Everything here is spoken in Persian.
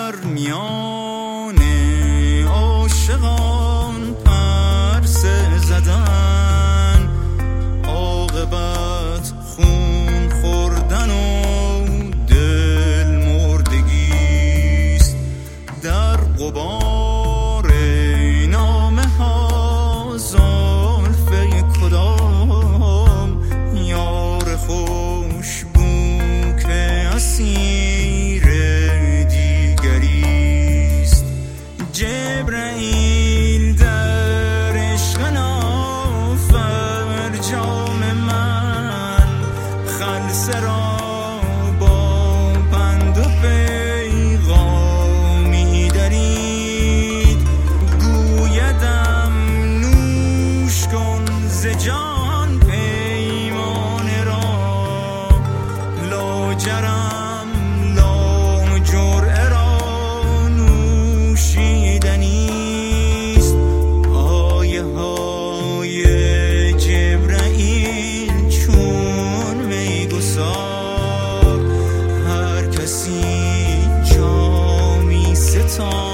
در میان عاشقان پرسه زدن، عاقبت خون خوردن و دل مردگیست. در غبار نامه ها زلف کدام یار خوشبو که اسیر دیگریست. جبرائیل در عشق نافرجام من خلسه را با پند و پیغامی درید. گویدم نوش کن ز جان پیمانه را، لاجرم لاجرعه را نوشیدنیست. آیه های جبرائیل چون میگسار، هر کسی جامی ستان